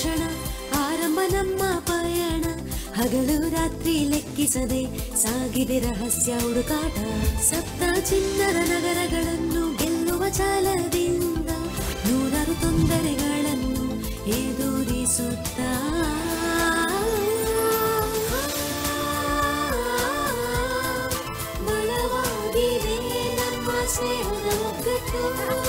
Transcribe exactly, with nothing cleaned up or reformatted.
ಕ್ಷಣ ಆರಂಭ ನಮ್ಮ ಪಯಣ. ಹಗಲು ರಾತ್ರಿ ಲೆಕ್ಕಿಸದೆ ಸಾಗಿದೆ ರಹಸ್ಯ ಹುಡುಕಾಟ. ಸಪ್ತ ಚಿನ್ನದ ನಗರಗಳನ್ನು ಗೆಲ್ಲುವ ಛಲದಿಂದ ನೂರಾರು ತೊಂದರೆಗಳನ್ನು ಎದುರಿಸುತ್ತ ಬಲವಾಗಿದೆ ನಮ್ಮ ಸ್ನೇಹದ ಒಗ್ಗಟ್ಟು.